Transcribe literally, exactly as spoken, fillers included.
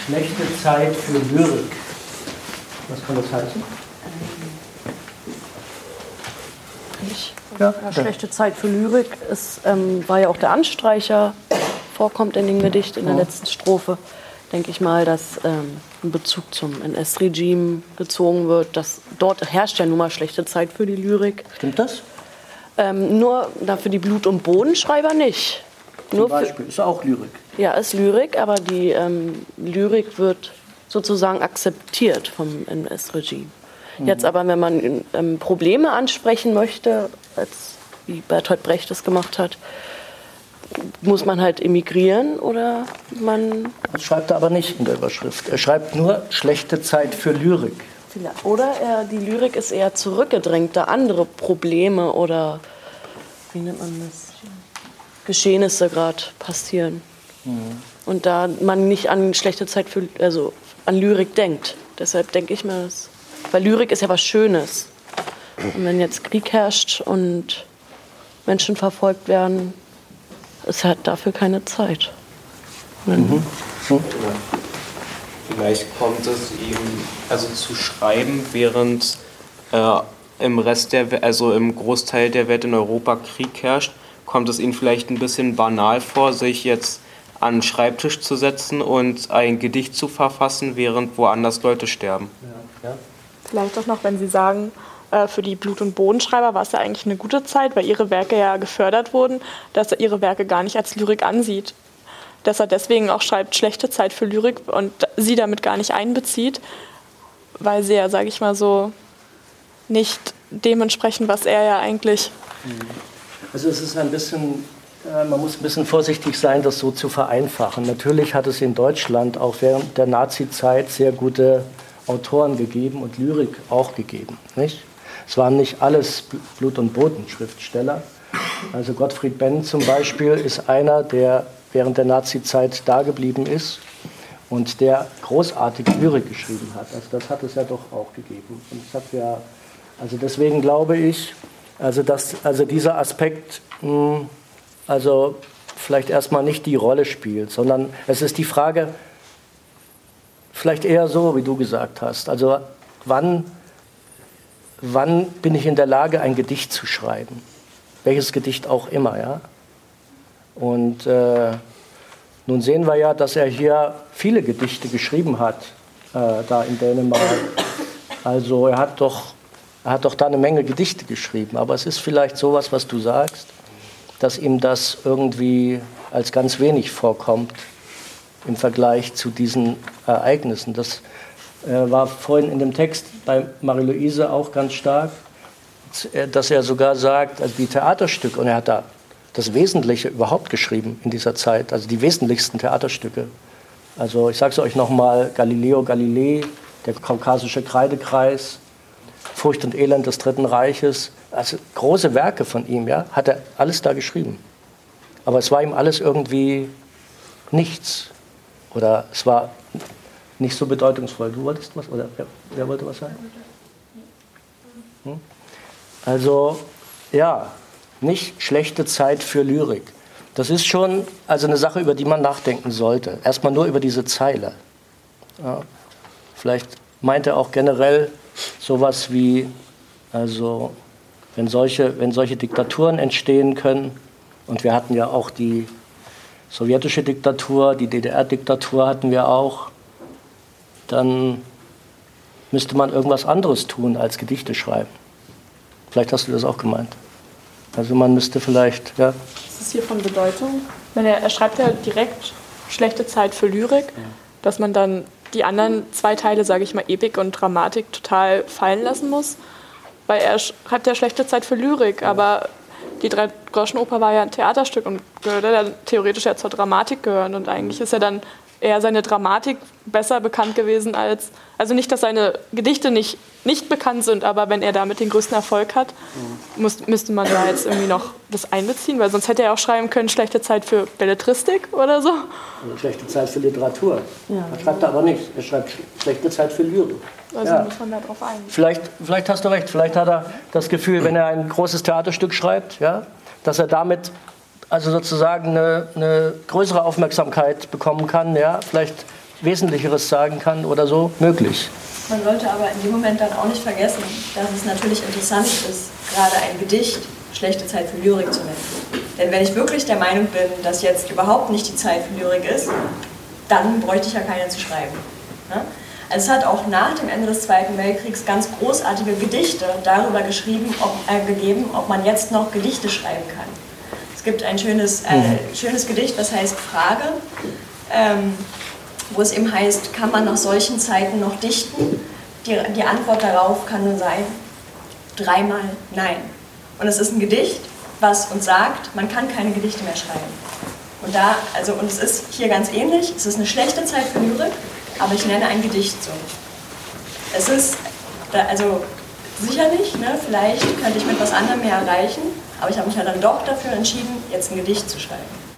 Schlechte Zeit für Lyrik. Was kann das heißen? Ich, ja, ja, schlechte Zeit für Lyrik ist, ähm, war ja auch der Anstreicher, vorkommt in dem Gedicht in der letzten Strophe. Denke ich mal, dass ähm, ein Bezug zum N S-Regime gezogen wird. Dass dort herrscht ja nun mal schlechte Zeit für die Lyrik. Stimmt das? Ähm, nur dafür die Blut- und Bodenschreiber nicht. Zum nur Beispiel, ist auch Lyrik. Ja, ist Lyrik, aber die ähm, Lyrik wird sozusagen akzeptiert vom N S-Regime. Mhm. Jetzt aber, wenn man ähm, Probleme ansprechen möchte, als wie Bertolt Brecht es gemacht hat, muss man halt emigrieren oder man... Das schreibt er aber nicht in der Überschrift. Er schreibt nur schlechte Zeit für Lyrik. Oder er, die Lyrik ist eher zurückgedrängt, da andere Probleme oder, wie nennt man das, Geschehnisse gerade passieren. Mhm. Und da man nicht an schlechte Zeit für, also an Lyrik denkt. Deshalb denke ich mir das. Weil Lyrik ist ja was Schönes. Und wenn jetzt Krieg herrscht und Menschen verfolgt werden, ist halt dafür keine Zeit. Mhm. Mhm. Vielleicht kommt es ihm also zu schreiben, während äh, im Rest der, also im Großteil der Welt in Europa Krieg herrscht, kommt es Ihnen vielleicht ein bisschen banal vor, sich jetzt an den Schreibtisch zu setzen und ein Gedicht zu verfassen, während woanders Leute sterben. Ja, ja. Vielleicht auch noch, wenn Sie sagen, äh, für die Blut- und Bodenschreiber war es ja eigentlich eine gute Zeit, weil ihre Werke ja gefördert wurden, dass er ihre Werke gar nicht als Lyrik ansieht. Dass er deswegen auch schreibt, schlechte Zeit für Lyrik und sie damit gar nicht einbezieht, weil sie ja, sage ich mal so, nicht dem entsprechen, was er ja eigentlich... Also es ist ein bisschen, äh, man muss ein bisschen vorsichtig sein, das so zu vereinfachen. Natürlich hat es in Deutschland auch während der Nazi-Zeit sehr gute Autoren gegeben und Lyrik auch gegeben, nicht? Es waren nicht alles Blut- und Boden-Schriftsteller. Also Gottfried Benn zum Beispiel ist einer, der während der Nazi-Zeit dageblieben ist und der großartige Lyrik geschrieben hat. Also das hat es ja doch auch gegeben. Und es hat ja, also deswegen glaube ich, also dass also dieser Aspekt mh, also vielleicht erstmal nicht die Rolle spielt, sondern es ist die Frage, vielleicht eher so, wie du gesagt hast. Also wann, wann bin ich in der Lage, ein Gedicht zu schreiben? Welches Gedicht auch immer, ja? Und äh, nun sehen wir ja, dass er hier viele Gedichte geschrieben hat, äh, da in Dänemark. Also er hat doch, er hat doch da eine Menge Gedichte geschrieben. Aber es ist vielleicht sowas, was du sagst, dass ihm das irgendwie als ganz wenig vorkommt im Vergleich zu diesen Ereignissen. Das äh, war vorhin in dem Text bei Marie-Louise auch ganz stark, dass er sogar sagt, also die Theaterstücke, und er hat da das Wesentliche überhaupt geschrieben in dieser Zeit, also die wesentlichsten Theaterstücke. Also ich sage es euch nochmal, Galileo Galilei, der kaukasische Kreidekreis, Furcht und Elend des Dritten Reiches, also große Werke von ihm, ja, hat er alles da geschrieben. Aber es war ihm alles irgendwie nichts. Oder es war nicht so bedeutungsvoll. Du wolltest was? Oder wer, wer wollte was sagen? Hm? Also, ja, nicht schlechte Zeit für Lyrik. Das ist schon also eine Sache, über die man nachdenken sollte. Erstmal nur über diese Zeile. Ja. Vielleicht meint er auch generell sowas wie, also wenn solche, wenn solche Diktaturen entstehen können, und wir hatten ja auch die sowjetische Diktatur, die D D R-Diktatur hatten wir auch, dann müsste man irgendwas anderes tun als Gedichte schreiben. Vielleicht hast du das auch gemeint. Also man müsste vielleicht, ja. Ist es hier von Bedeutung? Wenn er, er schreibt ja direkt schlechte Zeit für Lyrik, ja, dass man dann die anderen zwei Teile, sage ich mal, Epik und Dramatik, total fallen lassen muss. Weil er schreibt ja schlechte Zeit für Lyrik, ja, aber die Drei-Groschen-Oper war ja ein Theaterstück und würde dann theoretisch ja zur Dramatik gehören. Und eigentlich ist ja dann eher seine Dramatik besser bekannt gewesen als, also nicht, dass seine Gedichte nicht, nicht bekannt sind, aber wenn er damit den größten Erfolg hat, mhm, muss, müsste man da jetzt irgendwie noch das einbeziehen, weil sonst hätte er auch schreiben können, schlechte Zeit für Belletristik oder so. Also schlechte Zeit für Literatur. Ja. Er schreibt aber nicht, er schreibt schlechte Zeit für Lyrik. Also ja, muss man da drauf eingehen. Vielleicht, vielleicht hast du recht, vielleicht hat er das Gefühl, wenn er ein großes Theaterstück schreibt, ja, dass er damit also sozusagen eine, eine größere Aufmerksamkeit bekommen kann. Ja? Vielleicht Wesentlicheres sagen kann oder so, möglich. Man sollte aber in dem Moment dann auch nicht vergessen, dass es natürlich interessant ist, gerade ein Gedicht schlechte Zeit für Lyrik zu nennen. Denn wenn ich wirklich der Meinung bin, dass jetzt überhaupt nicht die Zeit für Lyrik ist, dann bräuchte ich ja keine zu schreiben. Ne? Also es hat auch nach dem Ende des Zweiten Weltkriegs ganz großartige Gedichte darüber geschrieben, ob, äh, gegeben, ob man jetzt noch Gedichte schreiben kann. Es gibt ein schönes, äh, schönes Gedicht, das heißt Frage, ähm, wo es eben heißt, kann man nach solchen Zeiten noch dichten? Die, die Antwort darauf kann nur sein, dreimal nein. Und es ist ein Gedicht, was uns sagt, man kann keine Gedichte mehr schreiben. Und, da, also, und es ist hier ganz ähnlich, es ist eine schlechte Zeit für Lyrik, aber ich nenne ein Gedicht so. Es ist, also sicherlich, ne, vielleicht könnte ich mit was anderem mehr erreichen, aber ich habe mich ja dann doch dafür entschieden, jetzt ein Gedicht zu schreiben.